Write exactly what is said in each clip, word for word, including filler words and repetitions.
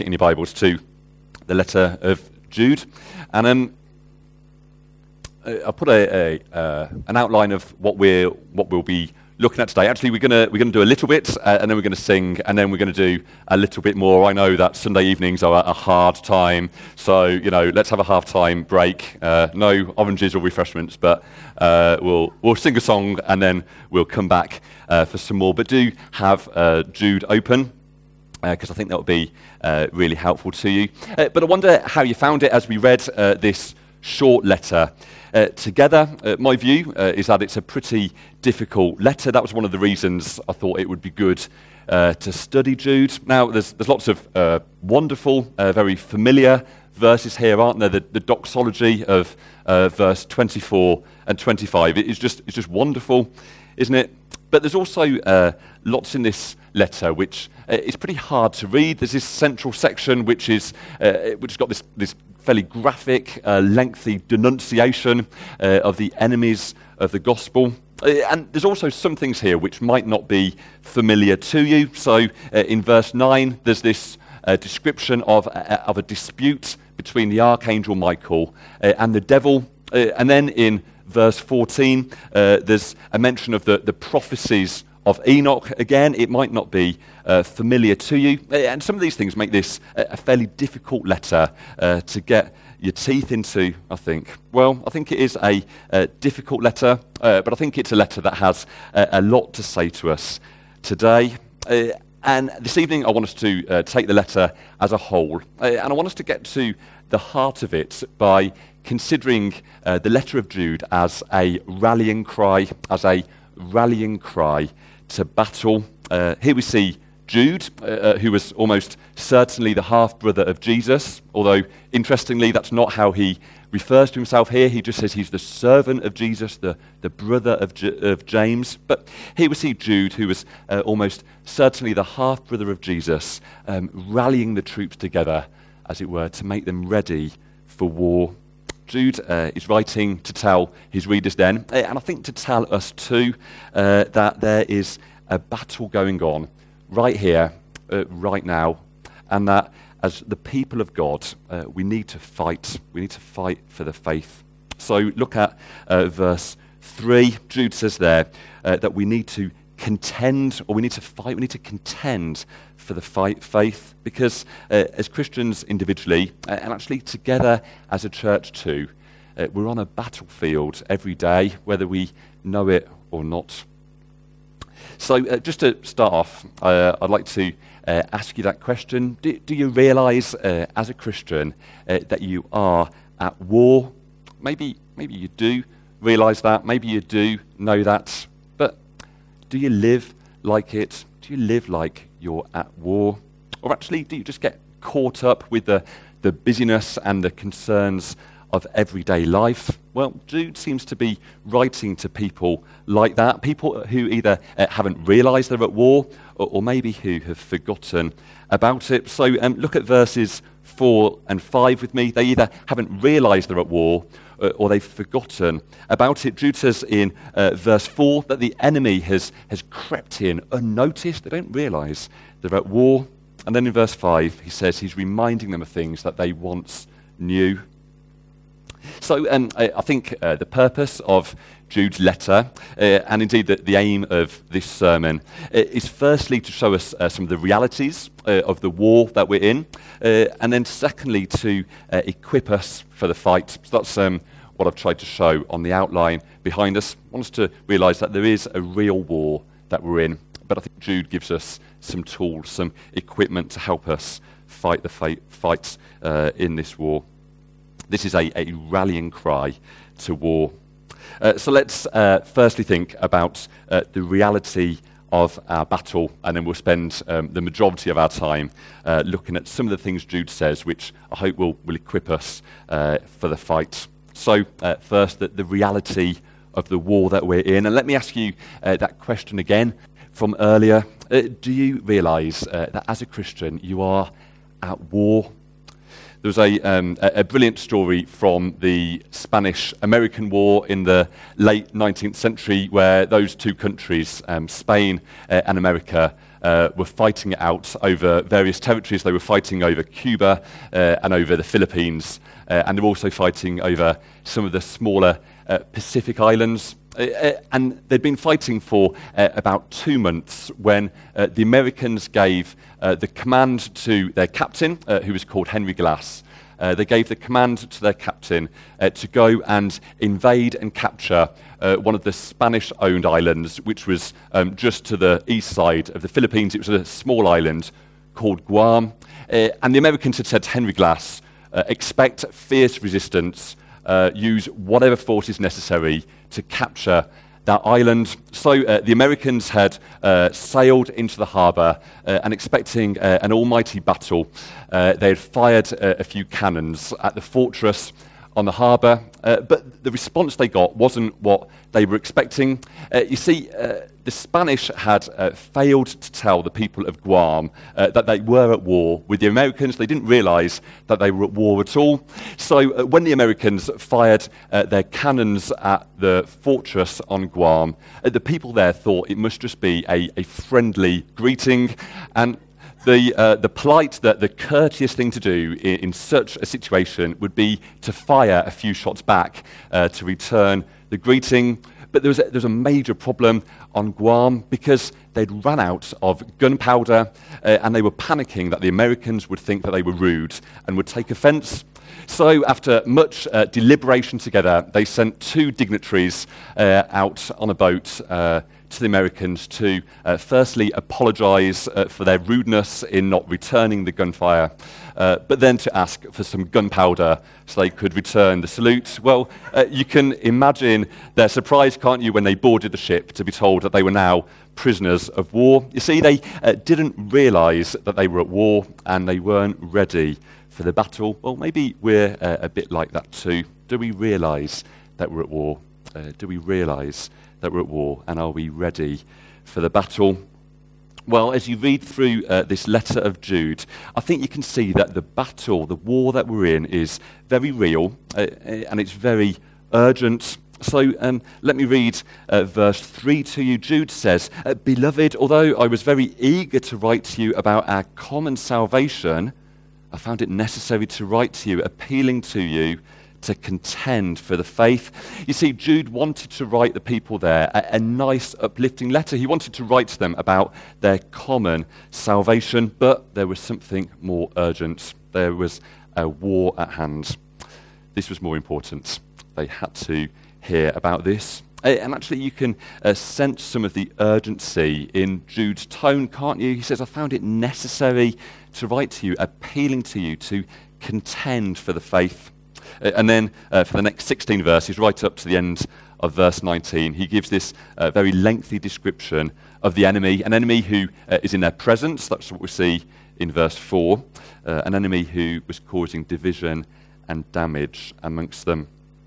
back in your Bibles to the letter of Jude. And um, I'll put a, a uh, an outline of what we're what we'll be looking at today. Actually, we're gonna we're gonna do a little bit, uh, and then we're gonna sing, and then we're gonna do a little bit more. I know that Sunday evenings are a hard time, so you know, let's have a half-time break. Uh, no oranges or refreshments, but uh, we'll we'll sing a song, and then we'll come back uh, for some more. But do have uh, Jude open, because uh, I think that would be uh, really helpful to you. Uh, but I wonder how you found it as we read uh, this short letter uh, together. Uh, my view uh, is that it's a pretty difficult letter. That was one of the reasons I thought it would be good uh, to study Jude. Now, there's, there's lots of uh, wonderful, uh, very familiar verses here, aren't there? The, the doxology of uh, verse twenty-four and twenty-five. It is just, it's just wonderful, isn't it? But there's also uh, lots in this letter which uh, is pretty hard to read. There's this central section which is uh, which has got this this fairly graphic, uh, lengthy denunciation uh, of the enemies of the gospel. Uh, and there's also some things here which might not be familiar to you. So uh, in verse nine, there's this uh, description of uh, of a dispute between the archangel Michael uh, and the devil, uh, and then in verse fourteen, uh, there's a mention of the, the prophecies of Enoch. Again, it might not be uh, familiar to you. And some of these things make this a, a fairly difficult letter uh, to get your teeth into, I think. Well, I think it is a, a difficult letter, uh, but I think it's a letter that has a, a lot to say to us today. Uh, and this evening, I want us to uh, take the letter as a whole. Uh, and I want us to get to the heart of it by considering uh, the letter of Jude as a rallying cry, as a rallying cry to battle. Uh, here we see Jude, uh, who was almost certainly the half-brother of Jesus, although interestingly that's not how he refers to himself here. He just says he's the servant of Jesus, the, the brother of, J- of James. But here we see Jude, who was uh, almost certainly the half-brother of Jesus, um, rallying the troops together, as it were, to make them ready for war. Jude uh, is writing to tell his readers then, uh, and I think to tell us too, uh, that there is a battle going on right here, uh, right now, and that as the people of God, uh, we need to fight. We need to fight for the faith. So look at uh, verse three. Jude says there uh, that we need to contend, or we need to fight, we need to contend for the fight, faith, because uh, as Christians individually, uh, and actually together as a church too, uh, we're on a battlefield every day, whether we know it or not. So uh, just to start off, uh, I'd like to uh, ask you that question. Do, do you realize uh, as a Christian uh, that you are at war? Maybe, maybe you do realize that, maybe you do know that, but do you live like it? Do you live like you're at war? Or actually, do you just get caught up with the, the busyness and the concerns of everyday life? Well, Jude seems to be writing to people like that, people who either uh, haven't realized they're at war, or, or maybe who have forgotten about it. So um, look at verses four and five with me. They either haven't realized they're at war, or they've forgotten about it. Jude says in uh, verse four that the enemy has, has crept in unnoticed. They don't realize they're at war. And then in verse five, he says he's reminding them of things that they once knew. So um, I, I think uh, the purpose of Jude's letter, uh, and indeed the, the aim of this sermon, uh, is firstly to show us uh, some of the realities uh, of the war that we're in, uh, and then secondly to uh, equip us for the fight. So that's um, what I've tried to show on the outline behind us. I want us to realize that there is a real war that we're in, but I think Jude gives us some tools, some equipment to help us fight the fight, fights uh, in this war. This is a, a rallying cry to war. Uh, so let's uh, firstly think about uh, the reality of our battle, and then we'll spend um, the majority of our time uh, looking at some of the things Jude says, which I hope will, will equip us uh, for the fight. So uh, first, the, the reality of the war that we're in. And let me ask you uh, that question again from earlier. Uh, do you realize uh, that as a Christian, you are at war? There was a, um, a, a brilliant story from the Spanish-American War in the late nineteenth century, where those two countries, um, Spain uh, and America, uh, were fighting it out over various territories. They were fighting over Cuba uh, and over the Philippines, uh, and they were also fighting over some of the smaller uh, Pacific islands. Uh, uh, and they'd been fighting for uh, about two months when uh, the Americans gave uh, the command to their captain, uh, who was called Henry Glass. Uh, they gave the command to their captain uh, to go and invade and capture uh, one of the Spanish-owned islands, which was um, just to the east side of the Philippines. It was a small island called Guam. Uh, and the Americans had said to Henry Glass, uh, expect fierce resistance, uh, use whatever force is necessary to capture that island. So uh, the Americans had uh, sailed into the harbour uh, and expecting uh, an almighty battle. Uh, they had fired uh, a few cannons at the fortress on the harbour, uh, but the response they got wasn't what they were expecting. Uh, you see, uh, the Spanish had uh, failed to tell the people of Guam uh, that they were at war with the Americans. They didn't realise that they were at war at all. So uh, when the Americans fired uh, their cannons at the fortress on Guam, uh, the people there thought it must just be a, a friendly greeting, and The, uh, the polite, the, the courteous thing to do in, in such a situation would be to fire a few shots back uh, to return the greeting. But there was, a, there was a major problem on Guam because they'd run out of gunpowder uh, and they were panicking that the Americans would think that they were rude and would take offence. So after much uh, deliberation together, they sent two dignitaries uh, out on a boat uh, to the Americans to uh, firstly apologise uh, for their rudeness in not returning the gunfire, uh, but then to ask for some gunpowder so they could return the salute. Well, uh, you can imagine their surprise, can't you, when they boarded the ship to be told that they were now prisoners of war. You see, they uh, didn't realise that they were at war and they weren't ready for the battle. Well, maybe we're uh, a bit like that too. Do we realise that we're at war? Uh, do we realise that we're at war, and are we ready for the battle? Well, as you read through uh, this letter of Jude, I think you can see that the battle, the war that we're in, is very real, uh, and it's very urgent. So um, let me read uh, verse three to you. Jude says, uh, Beloved, although I was very eager to write to you about our common salvation, I found it necessary to write to you, appealing to you to contend for the faith. You see, Jude wanted to write the people there a, a nice, uplifting letter. He wanted to write to them about their common salvation, but there was something more urgent. There was a war at hand. This was more important. They had to hear about this. And actually, you can uh, sense some of the urgency in Jude's tone, can't you? He says, I found it necessary to write to you, appealing to you to contend for the faith. Uh, and then uh, for the next sixteen verses, right up to the end of verse nineteen, he gives this uh, very lengthy description of the enemy, an enemy who uh, is in their presence. That's what we see in verse four, uh, an enemy who was causing division and damage amongst them.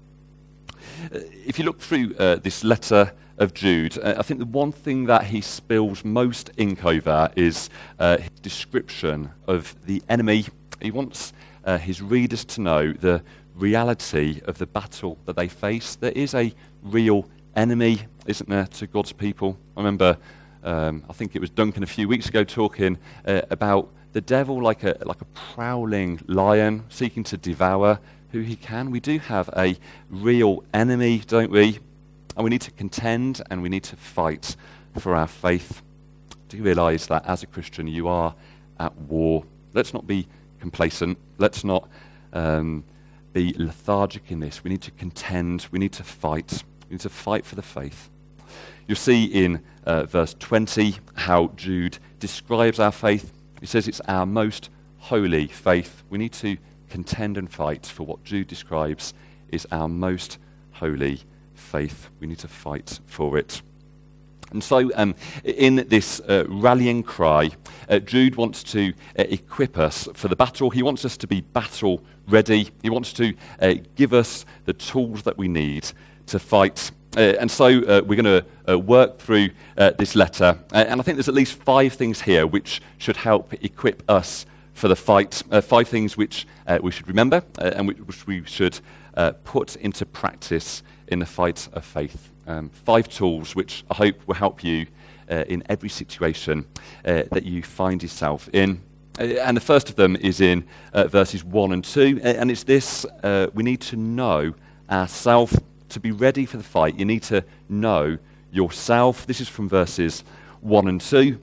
Uh, if you look through uh, this letter of Jude, uh, I think the one thing that he spills most ink over is uh, his description of the enemy. He wants uh, his readers to know the reality of the battle that they face. There is a real enemy, isn't there, to God's people? I remember, um, I think it was Duncan a few weeks ago talking uh, about the devil like a like a prowling lion seeking to devour who he can. We do have a real enemy, don't we? And we need to contend and we need to fight for our faith. Do you realise that as a Christian you are at war? Let's not be complacent. Let's not um, be lethargic in this. We need to contend. We need to fight. We need to fight for the faith. You'll see in uh, verse twenty how Jude describes our faith. He says it's our most holy faith. We need to contend and fight for what Jude describes is our most holy faith. We need to fight for it. And so um, in this uh, rallying cry, uh, Jude wants to uh, equip us for the battle. He wants us to be battle ready. He wants to uh, give us the tools that we need to fight. Uh, and so uh, we're going to uh, work through uh, this letter. Uh, and I think there's at least five things here which should help equip us for the fight. Uh, five things which uh, we should remember uh, and which, which we should uh, put into practice in the fight of faith. Um, five tools which I hope will help you uh, in every situation uh, that you find yourself in. Uh, and the first of them is in uh, verses one and two, uh, and it's this: uh, we need to know ourselves to be ready for the fight. You need to know yourself. This is from verses one and two.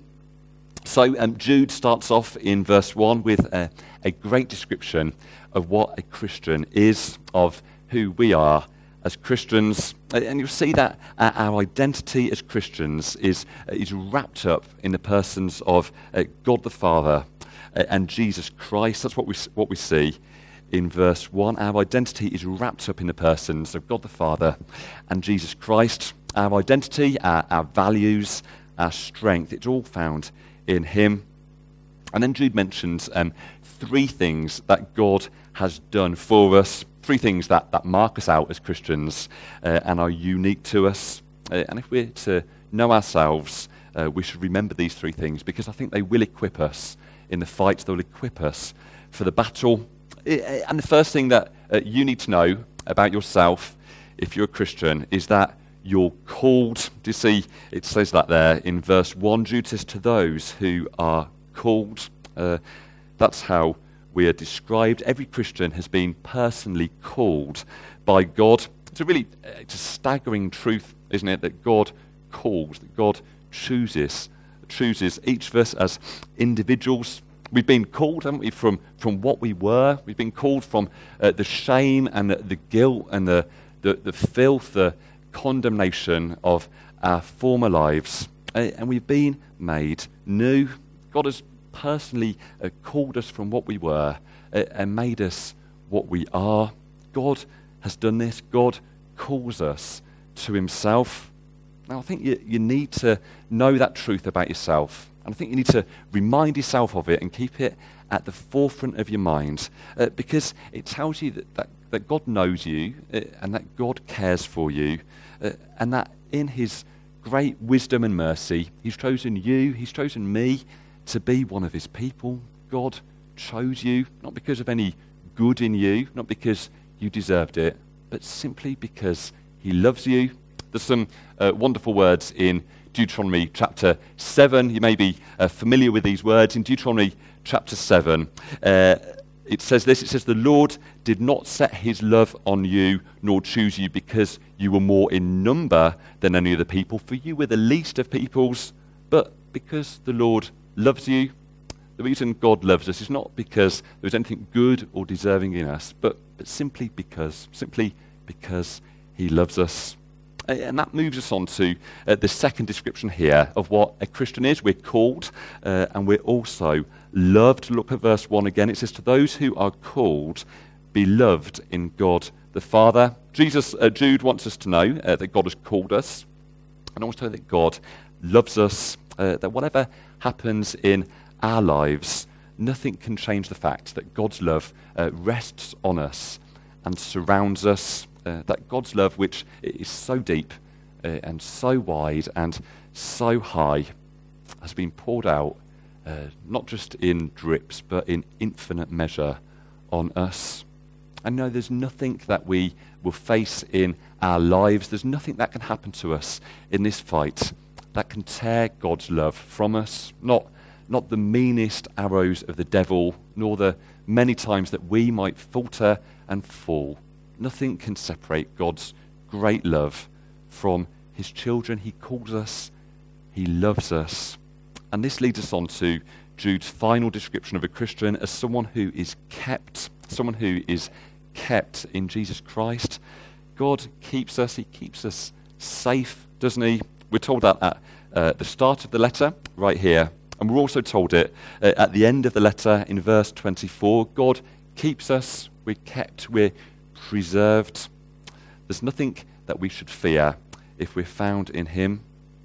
So um, Jude starts off in verse one with a, a great description of what a Christian is, of who we are as Christians. And you'll see that our identity as Christians is, is wrapped up in the persons of uh, God the Father uh, and Jesus Christ. That's what we, what we see in verse one. Our identity is wrapped up in the persons of God the Father and Jesus Christ. Our identity, our, our values, our strength, it's all found in him. And then Jude mentions um, three things that God has done for us, three things that, that mark us out as Christians uh, and are unique to us. Uh, and if we're to know ourselves, uh, we should remember these three things, because I think they will equip us in the fight. They'll equip us for the battle. And the first thing that uh, you need to know about yourself, if you're a Christian, is that you're called. Do you see it says that there in verse one? Jude says, to those who are called. Uh, that's how we are described. Every Christian has been personally called by God. It's a really it's a staggering truth, isn't it, that God calls, that God chooses, chooses each of us as individuals. We've been called, haven't we, from, from what we were. We've been called from uh, the shame and the, the guilt and the, the, the filth, the condemnation of our former lives. Uh, and we've been made new. God has personally uh, called us from what we were uh, and made us what we are. God has done this. God calls us to himself. Now, I think you, you need to know that truth about yourself. And I think you need to remind yourself of it and keep it at the forefront of your mind, uh, because it tells you that, that, that God knows you uh, and that God cares for you, uh, and that in his great wisdom and mercy, he's chosen you, he's chosen me to be one of his people. God chose you, not because of any good in you, not because you deserved it, but simply because he loves you. There's some uh, wonderful words in Deuteronomy chapter seven. You may be uh, familiar with these words. In Deuteronomy chapter seven, uh, it says this. It says, the Lord did not set his love on you, nor choose you because you were more in number than any other people, for you were the least of peoples, but because the Lord loves you. The reason God loves us is not because there's anything good or deserving in us, but, but simply because, simply because he loves us. And that moves us on to uh, the second description here of what a Christian is. We're called uh, and we're also loved. Look at verse one again. It says, to those who are called, beloved in God the Father. Jesus, uh, Jude wants us to know uh, that God has called us, and also that God loves us, uh, that whatever happens in our lives, nothing can change the fact that God's love uh, rests on us and surrounds us. Uh, that God's love, which is so deep uh, and so wide and so high, has been poured out uh, not just in drips but in infinite measure on us. And no, there's nothing that we will face in our lives, there's nothing that can happen to us in this fight that can tear God's love from us. Not, not the meanest arrows of the devil, nor the many times that we might falter and fall. Nothing can separate God's great love from his children. He calls us, he loves us. And this leads us on to Jude's final description of a Christian as someone who is kept, someone who is kept in Jesus Christ. God keeps us, he keeps us safe, doesn't he? We're told that at uh, the start of the letter, right here. And we're also told it uh, at the end of the letter in verse twenty-four. God keeps us, we're kept, we're preserved. There's nothing that we should fear if we're found in him.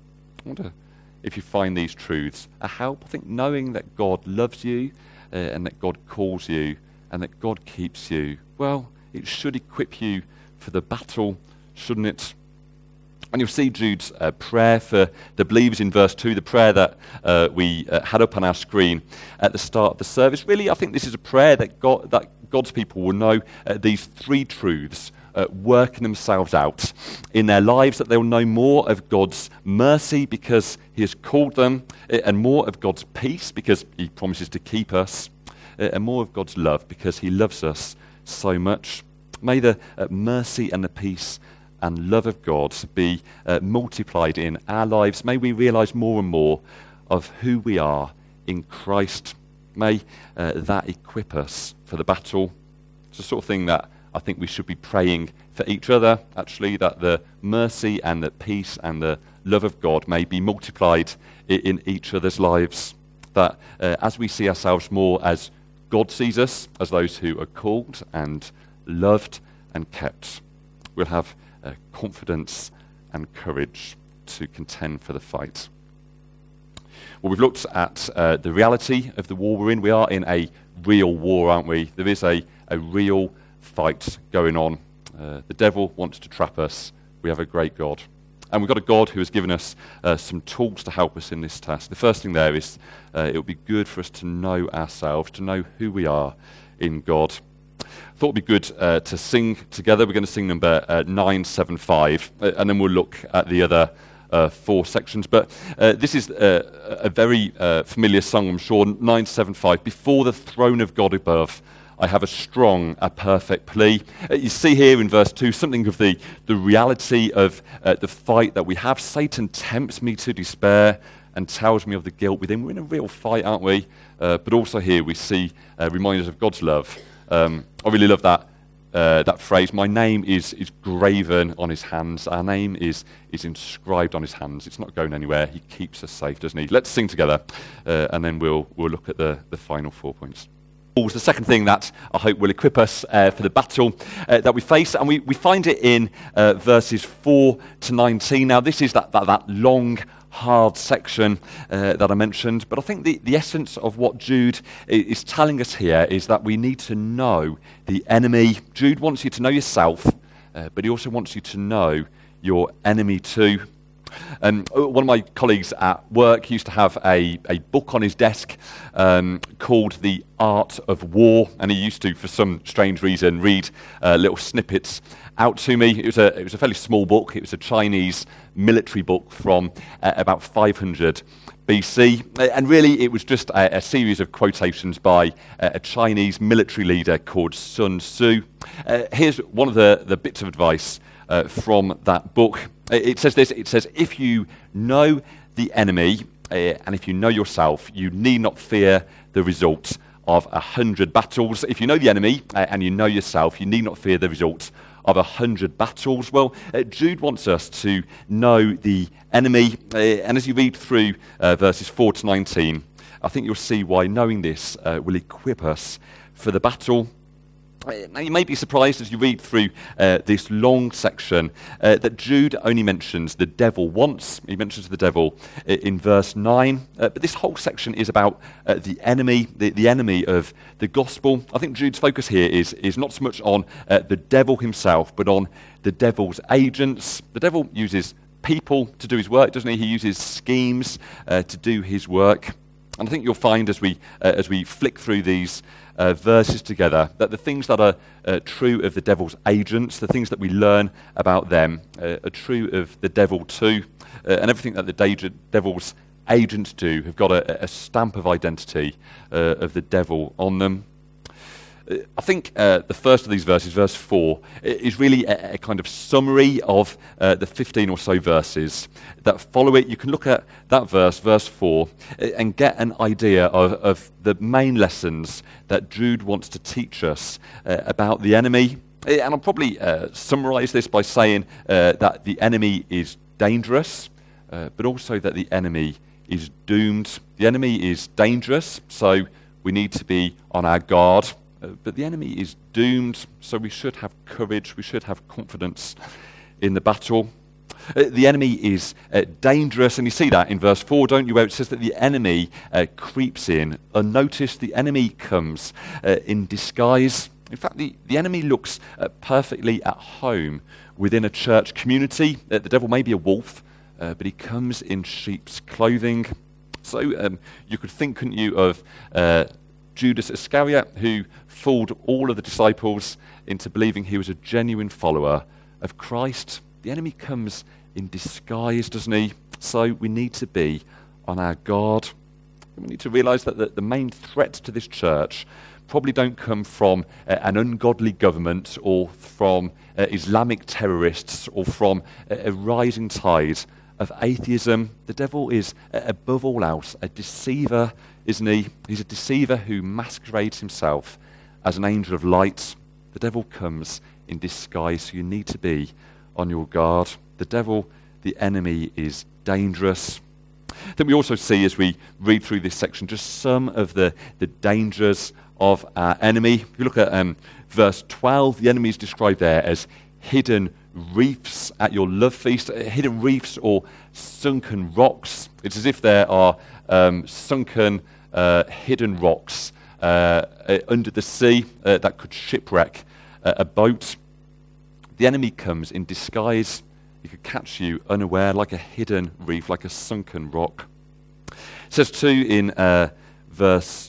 I wonder if you find these truths a help. I think knowing that God loves you uh, and that God calls you and that God keeps you, well, it should equip you for the battle, shouldn't it? And you'll see Jude's uh, prayer for the believers in verse two, the prayer that uh, we uh, had up on our screen at the start of the service. Really, I think this is a prayer that God, that God's people will know uh, these three truths uh, working themselves out in their lives, that they'll know more of God's mercy because he has called them, and more of God's peace because he promises to keep us, and more of God's love because he loves us so much. May the uh, mercy and the peace and love of God be uh, multiplied in our lives. May we realize more and more of who we are in Christ. May uh, that equip us for the battle. It's the sort of thing that I think we should be praying for each other, actually, that the mercy and the peace and the love of God may be multiplied in, in each other's lives. That uh, as we see ourselves more as God sees us, as those who are called and loved and kept, we'll have uh, confidence and courage to contend for the fight. Well, we've looked at uh, the reality of the war we're in. We are in a real war, aren't we? There is a, a real fight going on. Uh, the devil wants to trap us. We have a great God. And we've got a God who has given us uh, some tools to help us in this task. The first thing there is uh, it would be good for us to know ourselves, to know who we are in God. I thought it would be good uh, to sing together. We're going to sing number uh, nine seven five, uh, and then we'll look at the other uh, four sections. But uh, this is uh, a very uh, familiar song, I'm sure, nine seven five. Before the throne of God above, I have a strong, a perfect plea. Uh, you see here in verse two something of the, the reality of uh, the fight that we have. Satan tempts me to despair and tells me of the guilt within. We're in a real fight, aren't we? Uh, but also here we see uh, reminders of God's love. Um, I really love that uh, that phrase. My name is is graven on his hands. Our name is is inscribed on his hands. It's not going anywhere. He keeps us safe, doesn't he? Let's sing together, uh, and then we'll we'll look at the, the final four points. The second thing that I hope will equip us uh, for the battle uh, that we face, and we, we find it in uh, verses four to nineteen. Now, this is that that, that long, hard section uh, that I mentioned, but I think the, the essence of what Jude is telling us here is that we need to know the enemy. Jude wants you to know yourself, uh, but he also wants you to know your enemy too. Um, one of my colleagues at work used to have a, a book on his desk um, called The Art of War, and he used to, for some strange reason, read uh, little snippets out to me. It was a it was a fairly small book. It was a Chinese military book from uh, about five hundred B C, and really it was just a, a series of quotations by uh, a Chinese military leader called Sun Tzu. Uh, here's one of the, the bits of advice uh, from that book. It says this, it says, if you know the enemy, uh, and if you know yourself, you need not fear the result of a hundred battles. If you know the enemy, uh, and you know yourself, you need not fear the result of a hundred battles. Well, uh, Jude wants us to know the enemy, uh, and as you read through uh, verses four to nineteen, I think you'll see why knowing this uh, will equip us for the battle. Now, you may be surprised as you read through uh, this long section uh, that Jude only mentions the devil once. He mentions the devil in verse nine. Uh, but this whole section is about uh, the enemy, the, the enemy of the gospel. I think Jude's focus here is, is not so much on uh, the devil himself, but on the devil's agents. The devil uses people to do his work, doesn't he? He uses schemes uh, to do his work. And I think you'll find as we uh, as we flick through these uh, verses together that the things that are uh, true of the devil's agents, the things that we learn about them, uh, are true of the devil too. Uh, and everything that the de- devil's agents do have got a, a stamp of identity uh, of the devil on them. I think uh, the first of these verses, verse four, is really a, a kind of summary of uh, the fifteen or so verses that follow it. You can look at that verse, verse four, and get an idea of, of the main lessons that Jude wants to teach us uh, about the enemy. And I'll probably uh, summarize this by saying uh, that the enemy is dangerous, uh, but also that the enemy is doomed. The enemy is dangerous, so we need to be on our guard. Uh, but the enemy is doomed, so we should have courage, we should have confidence in the battle. Uh, the enemy is uh, dangerous, and you see that in verse four, don't you, where it says that the enemy uh, creeps in unnoticed. The enemy comes uh, in disguise. In fact, the, the enemy looks uh, perfectly at home within a church community. Uh, the devil may be a wolf, uh, but he comes in sheep's clothing. So um, you could think, couldn't you, of Uh, Judas Iscariot, who fooled all of the disciples into believing he was a genuine follower of Christ. The enemy comes in disguise, doesn't he? So we need to be on our guard. We need to realize that the, the main threats to this church probably don't come from uh, an ungodly government or from uh, Islamic terrorists or from a, a rising tide of atheism. The devil is, uh, above all else, a deceiver, isn't he? He's a deceiver who masquerades himself as an angel of light. The devil comes in disguise, so you need to be on your guard. The devil, the enemy, is dangerous. Then we also see, as we read through this section, just some of the, the dangers of our enemy. If you look at um, verse twelve, the enemy is described there as hidden reefs at your love feast. Hidden reefs or sunken rocks. It's as if there are um, sunken, uh, hidden rocks uh, uh, under the sea uh, that could shipwreck uh, a boat. The enemy comes in disguise. He could catch you unaware, like a hidden reef, like a sunken rock. It says too in uh, verse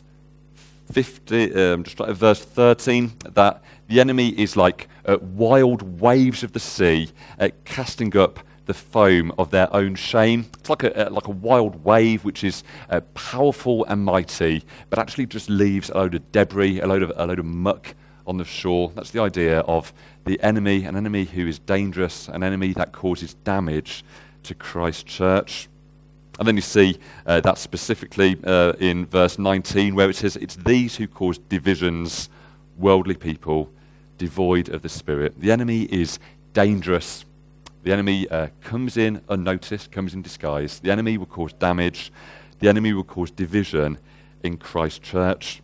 fifty, um, just like verse thirteen, that the enemy is like uh, wild waves of the sea, uh, casting up the foam of their own shame. It's like a, uh, like a wild wave which is uh, powerful and mighty, but actually just leaves a load of debris, a load of a load of muck on the shore. That's the idea of the enemy, an enemy who is dangerous, an enemy that causes damage to Christ's church. And then you see uh, that specifically uh, in verse nineteen, where it says, it's these who cause divisions, worldly people, devoid of the Spirit. The enemy is dangerous. The enemy uh, comes in unnoticed, comes in disguise. The enemy will cause damage. The enemy will cause division in Christ's church.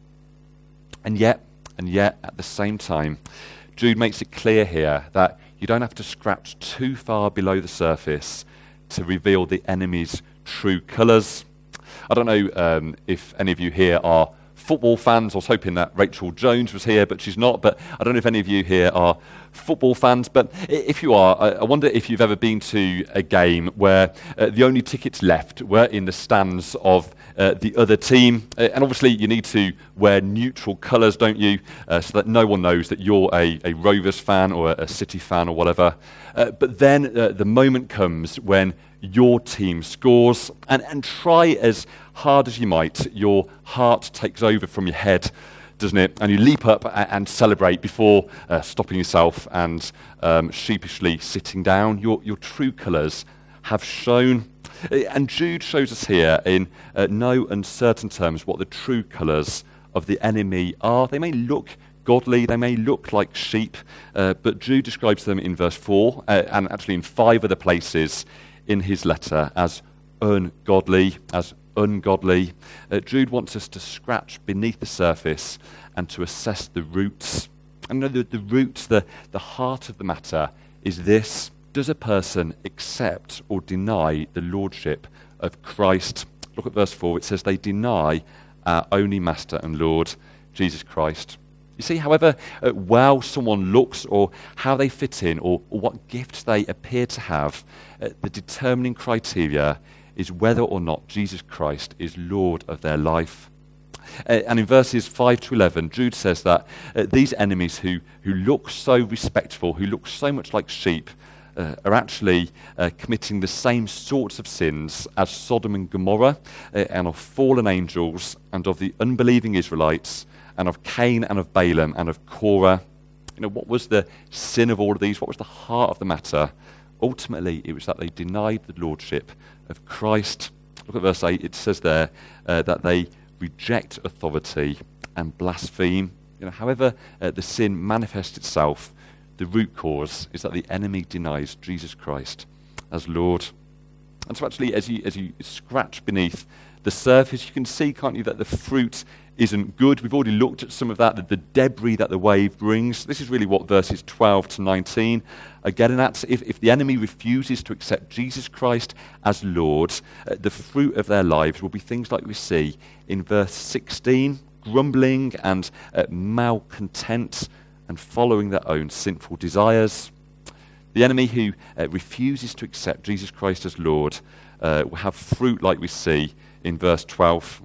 And yet, and yet, at the same time, Jude makes it clear here that you don't have to scratch too far below the surface to reveal the enemy's true colours. I don't know um, if any of you here are football fans. I was hoping that Rachel Jones was here, but she's not. But I don't know if any of you here are football fans. But if you are, I wonder if you've ever been to a game where uh, the only tickets left were in the stands of uh, the other team. Uh, and obviously you need to wear neutral colours, don't you, uh, so that no one knows that you're a, a Rovers fan or a, a City fan or whatever. Uh, but then uh, the moment comes when your team scores, and, and try as hard as you might, your heart takes over from your head, doesn't it? And you leap up and, and celebrate before uh, stopping yourself and um, sheepishly sitting down. Your, your true colours have shown. And Jude shows us here in uh, no uncertain terms what the true colours of the enemy are. They may look godly, they may look like sheep, uh, but Jude describes them in verse four, uh, and actually in five other places in his letter, as ungodly, as ungodly. Uh, Jude wants us to scratch beneath the surface and to assess the roots. And you know, the, the roots, the, the heart of the matter is this: does a person accept or deny the lordship of Christ? Look at verse four. It says they deny our only Master and Lord, Jesus Christ. You see, however uh, well someone looks or how they fit in or, or what gifts they appear to have, uh, the determining criteria is whether or not Jesus Christ is Lord of their life. Uh, and in verses five to eleven, Jude says that uh, these enemies who, who look so respectful, who look so much like sheep, uh, are actually uh, committing the same sorts of sins as Sodom and Gomorrah, uh, and of fallen angels, and of the unbelieving Israelites, and of Cain and of Balaam and of Korah. You know, what was the sin of all of these? What was the heart of the matter? Ultimately, it was that they denied the lordship of Christ. Look at verse eight. It says there uh, that they reject authority and blaspheme. You know, however uh, the sin manifests itself, the root cause is that the enemy denies Jesus Christ as Lord. And so actually, as you, as you scratch beneath the surface, you can see, can't you, that the fruit isn't good. We've already looked at some of that, the, the debris that the wave brings. This is really what verses twelve to nineteen are getting at. If, if the enemy refuses to accept Jesus Christ as Lord, uh, the fruit of their lives will be things like we see in verse sixteen, grumbling and uh, malcontent and following their own sinful desires. The enemy who uh, refuses to accept Jesus Christ as Lord uh, will have fruit like we see in verse twelve.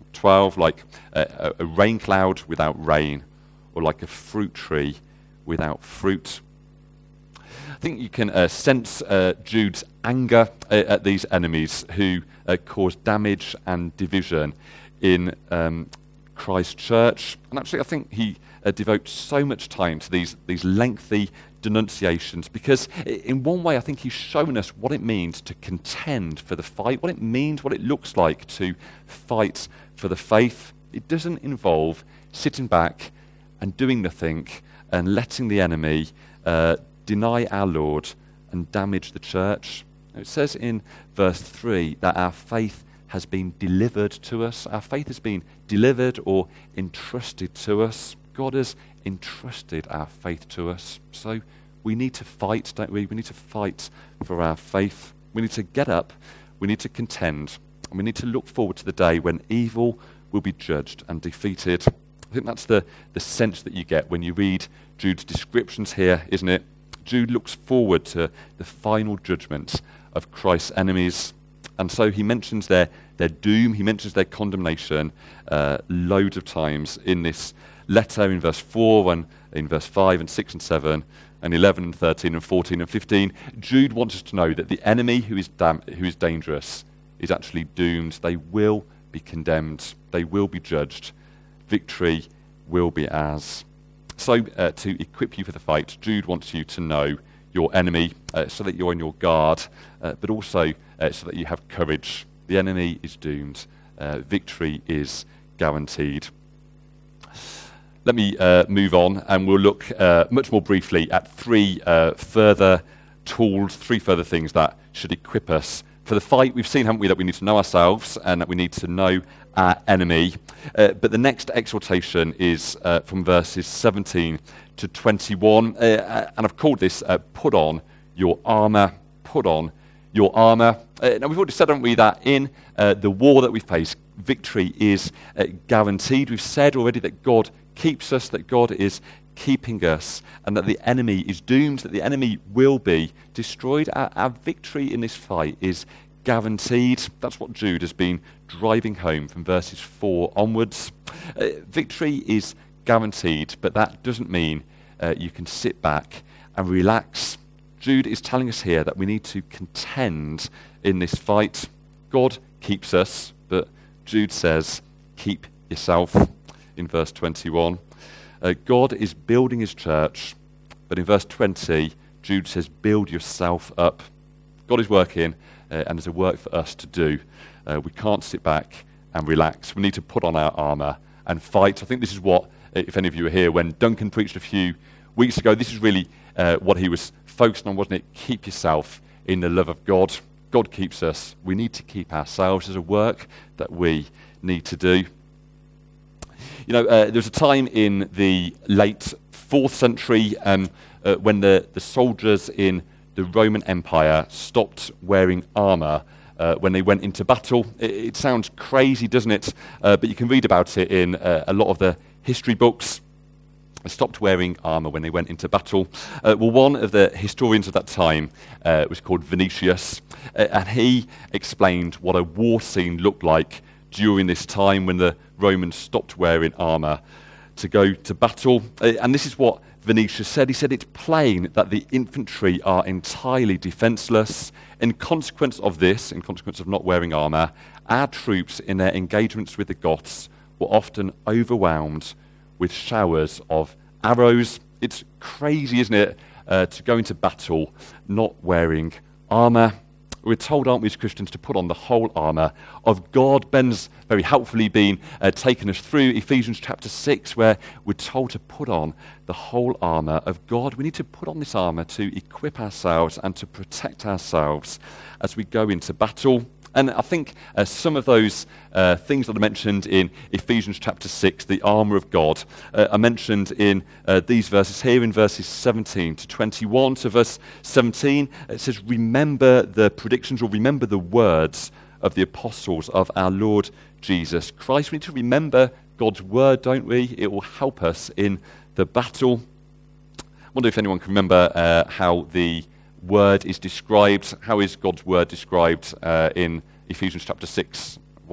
twelve, like a, a rain cloud without rain, or like a fruit tree without fruit. I think you can uh, sense uh, Jude's anger uh, at these enemies who uh, cause damage and division in um, Christ's church. And actually, I think he uh, devotes so much time to these, these lengthy denunciations because in one way, I think he's shown us what it means to contend for the fight, what it means, what it looks like to fight for the faith. It doesn't involve sitting back and doing nothing and letting the enemy uh, deny our Lord and damage the church. It says in verse three that our faith has been delivered to us. Our faith has been delivered or entrusted to us. God has entrusted our faith to us. So we need to fight, don't we? We need to fight for our faith. We need to get up. We need to contend. And we need to look forward to the day when evil will be judged and defeated. I think that's the, the sense that you get when you read Jude's descriptions here, isn't it? Jude looks forward to the final judgment of Christ's enemies. And so he mentions their, their doom, he mentions their condemnation uh, loads of times in this letter in verse four, and in verse five and six and seven, and eleven and thirteen and fourteen and fifteen. Jude wants us to know that the enemy who is, dam- who is dangerous is actually doomed. They will be condemned. They will be judged. Victory will be ours. So uh, to equip you for the fight, Jude wants you to know your enemy uh, so that you're on your guard, uh, but also uh, so that you have courage. The enemy is doomed. Uh, victory is guaranteed. Let me uh, move on, and we'll look uh, much more briefly at three uh, further tools, three further things that should equip us for the fight. We've seen, haven't we, that we need to know ourselves and that we need to know our enemy. Uh, but the next exhortation is uh, from verses seventeen to twenty-one. Uh, and I've called this uh, Put On Your Armour. Put on your armour. Uh, now, we've already said, haven't we, that in uh, the war that we face, victory is uh, guaranteed. We've said already that God keeps us, that God is keeping us, and that the enemy is doomed, that the enemy will be destroyed. Our, our victory in this fight is guaranteed. That's what Jude has been driving home from verses four onwards. Uh, victory is guaranteed, but that doesn't mean uh, you can sit back and relax. Jude is telling us here that we need to contend in this fight. God keeps us, but Jude says, keep yourself in verse twenty-one. Uh, God is building his church, but in verse twenty, Jude says, build yourself up. God is working, uh, and there's a work for us to do. Uh, we can't sit back and relax. We need to put on our armour and fight. I think this is what, if any of you were here, when Duncan preached a few weeks ago, this is really uh, what he was focusing on, wasn't it? Keep yourself in the love of God. God keeps us. We need to keep ourselves. There's a work that we need to do. You know, uh, there was a time in the late fourth century um, uh, when the, the soldiers in the Roman Empire stopped wearing armour uh, when they went into battle. It, it sounds crazy, doesn't it? Uh, but you can read about it in uh, a lot of the history books. They stopped wearing armour when they went into battle. Uh, well, one of the historians of that time uh, was called Venetius, uh, and he explained what a war scene looked like during this time when the Romans stopped wearing armour to go to battle. Uh, and this is what Venetius said. He said, it's plain that the infantry are entirely defenceless. In consequence of this, in consequence of not wearing armour, our troops in their engagements with the Goths were often overwhelmed with showers of arrows. It's crazy, isn't it, uh, to go into battle not wearing armour. We're told, aren't we, as Christians, to put on the whole armour of God. Ben's very helpfully been uh, taken us through Ephesians chapter six, where we're told to put on the whole armour of God. We need to put on this armour to equip ourselves and to protect ourselves as we go into battle. And I think uh, some of those uh, things that I mentioned in Ephesians chapter six, the armour of God, uh, are mentioned in uh, these verses here in verses seventeen to twenty-one. So verse seventeen, it says, remember the predictions, or remember the words of the apostles of our Lord Jesus Christ. We need to remember God's word, don't we? It will help us in the battle. I wonder if anyone can remember uh, how the word is described. How is God's word described uh, in Ephesians chapter six? What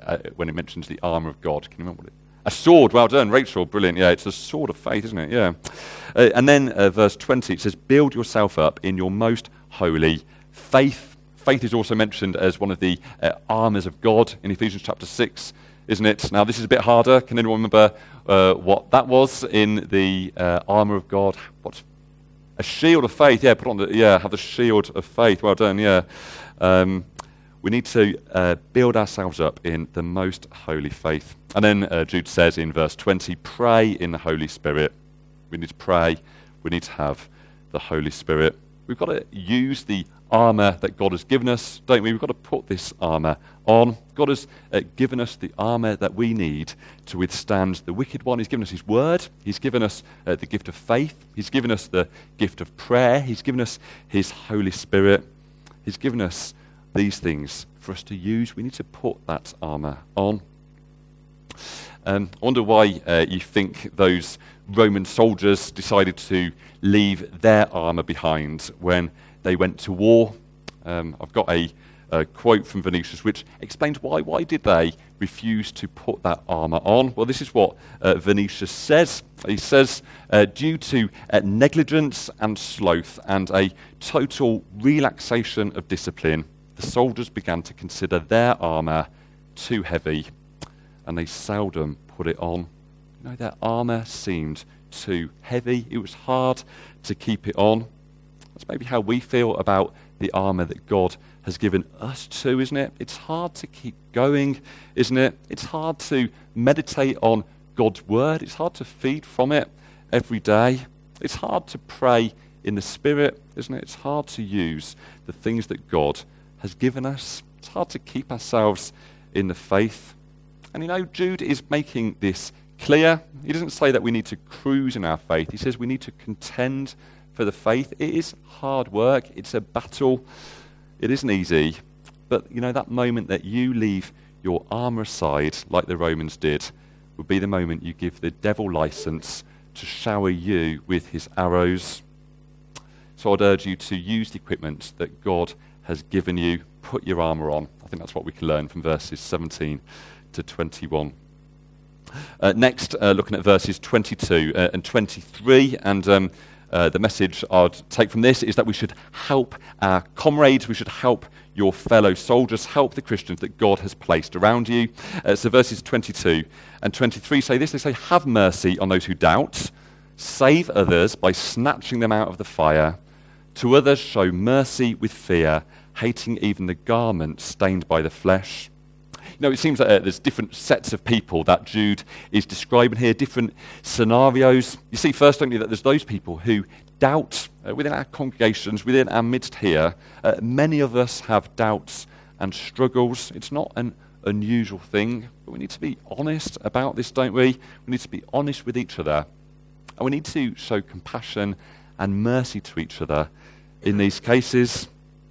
uh, when it mentions the armour of God. Can you remember what it is? A sword, well done, Rachel, brilliant. Yeah, it's a sword of faith, isn't it? Yeah. Uh, and then uh, verse twenty, it says, build yourself up in your most holy faith. Faith is also mentioned as one of the uh, armours of God in Ephesians chapter six, isn't it? Now, this is a bit harder. Can anyone remember uh, what that was in the uh, armour of God? What's a shield of faith? Yeah, put on the, yeah, have the shield of faith. Well done, yeah. Um, We need to uh, build ourselves up in the most holy faith. And then uh, Jude says in verse twenty, pray in the Holy Spirit. We need to pray. We need to have the Holy Spirit. We've got to use the armour that God has given us, don't we? We've got to put this armour on. God has uh, given us the armour that we need to withstand the wicked one. He's given us his word. He's given us uh, the gift of faith. He's given us the gift of prayer. He's given us his Holy Spirit. He's given us these things for us to use. We need to put that armour on. Um, I wonder why uh, you think those Roman soldiers decided to leave their armour behind when they went to war. Um, I've got a, a quote from Venetius which explains why. Why did they refuse to put that armour on? Well, this is what uh, Venetius says. He says, uh, due to uh, negligence and sloth and a total relaxation of discipline, the soldiers began to consider their armour too heavy, and they seldom put it on. You know, their armour seemed too heavy. It was hard to keep it on. That's maybe how we feel about the armour that God has given us too, isn't it? It's hard to keep going, isn't it? It's hard to meditate on God's word. It's hard to feed from it every day. It's hard to pray in the Spirit, isn't it? It's hard to use the things that God has given us. It's hard to keep ourselves in the faith. And you know, Jude is making this clear. He doesn't say that we need to cruise in our faith. He says we need to contend for the faith. It is hard work. It's a battle. It isn't easy. But you know, that moment that you leave your armour aside, like the Romans did, would be the moment you give the devil license to shower you with his arrows. So I'd urge you to use the equipment that God has given you. Put your armour on. I think that's what we can learn from verses seventeen to twenty-one. Uh, next, uh, looking at verses twenty-two uh, and twenty-three, and um, uh, the message I'd take from this is that we should help our comrades, we should help your fellow soldiers, help the Christians that God has placed around you. Uh, so verses twenty-two and twenty-three say this, they say, have mercy on those who doubt, save others by snatching them out of the fire, to others show mercy with fear, hating even the garment stained by the flesh. You know, it seems that uh, there's different sets of people that Jude is describing here, different scenarios. You see, first, don't you, that there's those people who doubt uh, within our congregations, within our midst here. Uh, many of us have doubts and struggles. It's not an unusual thing, but we need to be honest about this, don't we? We need to be honest with each other. And we need to show compassion and mercy to each other in these cases.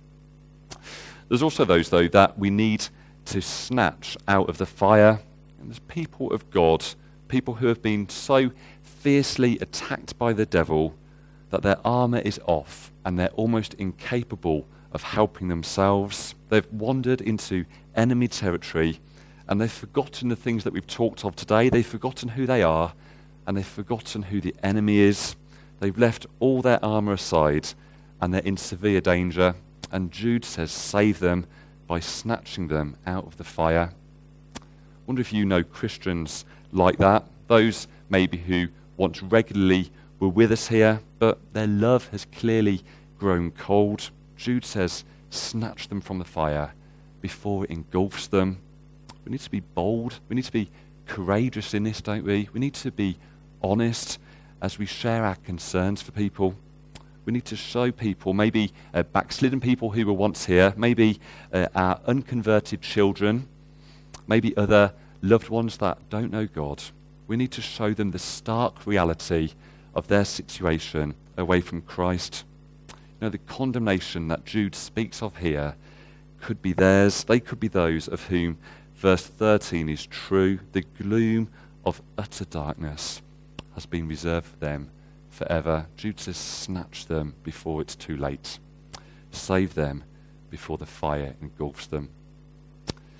There's also those, though, that we need to snatch out of the fire. And there's people of God, people who have been so fiercely attacked by the devil that their armour is off and they're almost incapable of helping themselves. They've wandered into enemy territory and they've forgotten the things that we've talked of today. They've forgotten who they are and they've forgotten who the enemy is. They've left all their armour aside and they're in severe danger. And Jude says, save them by snatching them out of the fire. I wonder if you know Christians like that, those maybe who once regularly were with us here, but their love has clearly grown cold. Jude says, snatch them from the fire before it engulfs them. We need to be bold. We need to be courageous in this, don't we? We need to be honest as we share our concerns for people. We need to show people, maybe uh, backslidden people who were once here, maybe uh, our unconverted children, maybe other loved ones that don't know God. We need to show them the stark reality of their situation away from Christ. You know, the condemnation that Jude speaks of here could be theirs. They could be those of whom verse thirteen is true. The gloom of utter darkness has been reserved for them forever. Jude says, snatch them before it's too late. Save them before the fire engulfs them.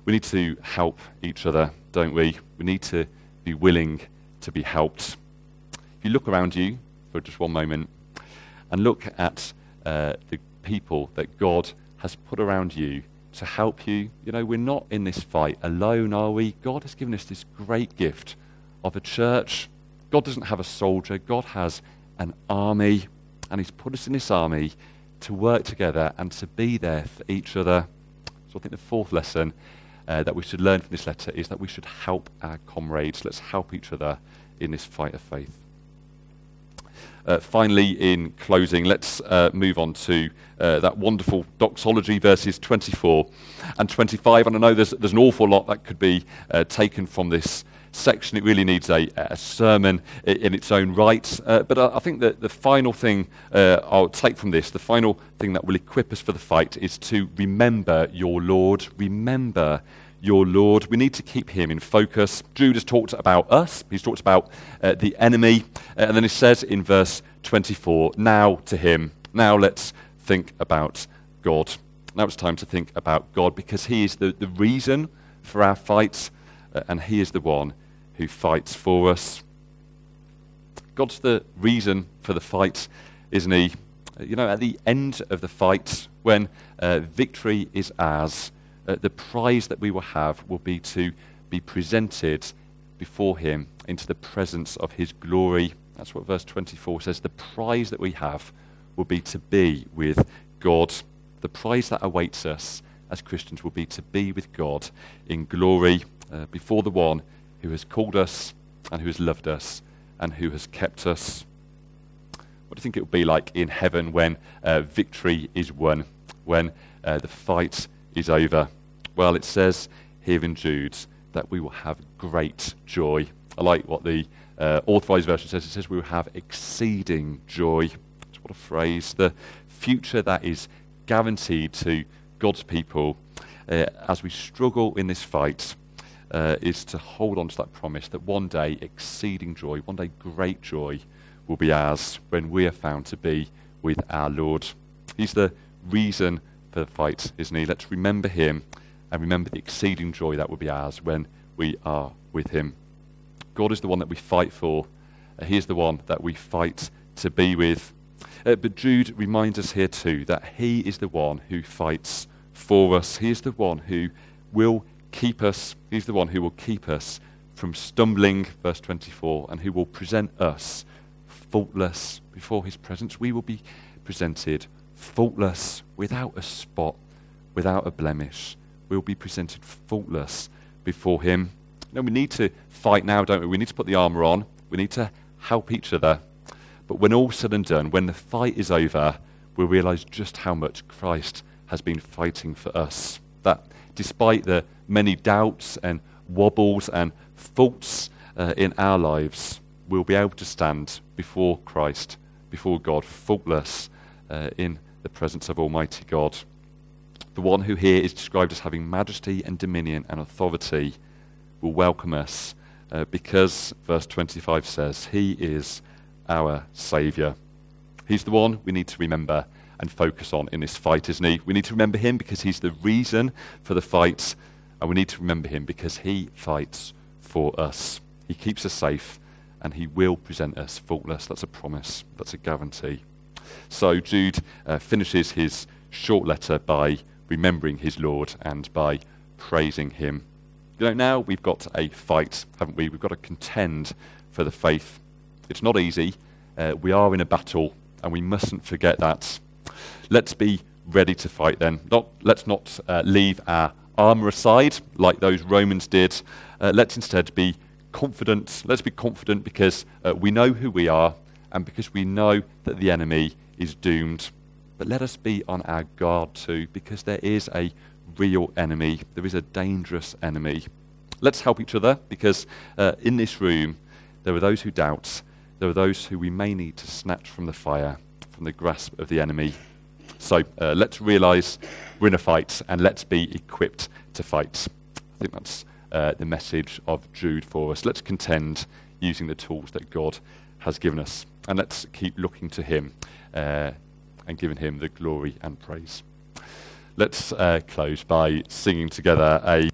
we need to help each other, don't we? We need to be willing to be helped. If you look around you for just one moment and look at uh, the people that God has put around you to help you, you know, we're not in this fight alone, are we? God has given us this great gift of a church. God doesn't have a soldier. God has an army, and he's put us in this army to work together and to be there for each other. So I think the fourth lesson uh, that we should learn from this letter is that we should help our comrades. Let's help each other in this fight of faith. Uh, finally, in closing, let's uh, move on to uh, that wonderful doxology, verses twenty-four and twenty-five. And I know there's, there's an awful lot that could be uh, taken from this section. It really needs a, a sermon in, in its own right. Uh, but I, I think that the final thing uh, I'll take from this, the final thing that will equip us for the fight, is to remember your Lord. Remember your Lord. We need to keep him in focus. Jude has talked about us. He's talked about uh, the enemy. Uh, and then he says in verse twenty-four, now to him. Now let's think about God. Now it's time to think about God, because he is the, the reason for our fights, uh, and he is the one who fights for us. God's the reason for the fight, isn't he? Uh, you know, at the end of the fight, when uh, victory is ours, Uh, the prize that we will have will be to be presented before him into the presence of his glory. That's what verse twenty-four says. The prize that we have will be to be with God. The prize that awaits us as Christians will be to be with God in glory uh, before the one who has called us and who has loved us and who has kept us. What do you think it will be like in heaven when uh, victory is won, when uh, the fight is over? Well, it says here in Jude that we will have great joy. I like what the uh, Authorized Version says. It says we will have exceeding joy. What a phrase. The future that is guaranteed to God's people uh, as we struggle in this fight uh, is to hold on to that promise that one day exceeding joy, one day great joy will be ours when we are found to be with our Lord. He's the reason for the fight, isn't he? Let's remember him and remember the exceeding joy that will be ours when we are with him. God is the one that we fight for. Uh, he is the one that we fight to be with. Uh, but Jude reminds us here too that he is the one who fights for us. He is the one who will keep us. He's the one who will keep us from stumbling, verse twenty-four, and who will present us faultless before his presence. We will be presented faultless, without a spot, without a blemish. We'll be presented faultless before him. You know, we need to fight now, don't we? We need to put the armour on. We need to help each other. But when all's said and done, when the fight is over, we'll realise just how much Christ has been fighting for us. That despite the many doubts and wobbles and faults uh, in our lives, we'll be able to stand before Christ, before God, faultless uh, in the presence of Almighty God. The one who here is described as having majesty and dominion and authority will welcome us uh, because, verse twenty-five says, he is our Saviour. He's the one we need to remember and focus on in this fight, isn't he? We need to remember him because he's the reason for the fight, and we need to remember him because he fights for us. He keeps us safe, and he will present us faultless. That's a promise. That's a guarantee. So Jude uh, finishes his short letter by remembering his Lord and by praising him. You know, now we've got a fight, haven't we? We've got to contend for the faith. It's not easy. Uh, we are in a battle, and we mustn't forget that. Let's be ready to fight then. Not, let's not uh, leave our armour aside like those Romans did. Uh, let's instead be confident. Let's be confident because uh, we know who we are and because we know that the enemy is doomed. But let us be on our guard too, because there is a real enemy. There is a dangerous enemy. Let's help each other, because uh, in this room there are those who doubt. There are those who we may need to snatch from the fire, from the grasp of the enemy. So uh, let's realise we're in a fight, and let's be equipped to fight. I think that's uh, the message of Jude for us. Let's contend using the tools that God has given us, and let's keep looking to him uh, and giving him the glory and praise. Let's uh, close by singing together a